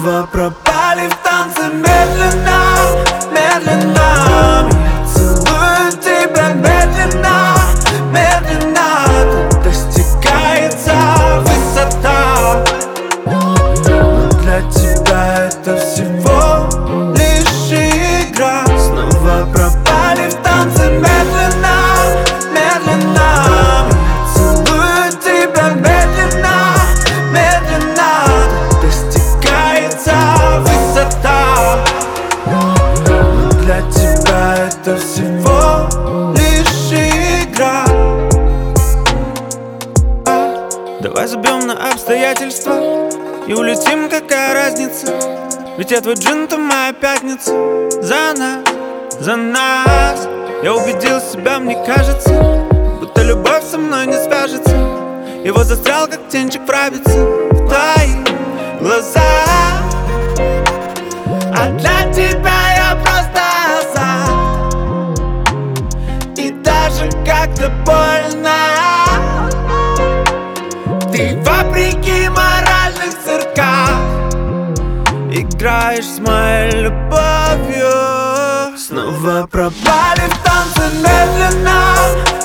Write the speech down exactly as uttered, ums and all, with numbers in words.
Снова пропали в танце медленно, медленно. Я целую тебя медленно, медленно. Тут достигается высота, но для тебя это всего лишь игра. Снова пропали в танце медленно, медленно. Я целую тебя медленно, медленно. Тут достигается высота, но для тебя это всего лишь игра. Давай забьем на обстоятельства и улетим, какая разница? Ведь я твой джин, ты моя пятница. За нас, за нас. Я убедил себя, мне кажется, будто любовь со мной не свяжется. И вот застрял, как птенчик в рабице в твоих глазах. А для тебя я просто азарт, и даже как-то больно. Ты вопреки моральных цирках играешь с моей любовью. Снова пропали в танце медленно,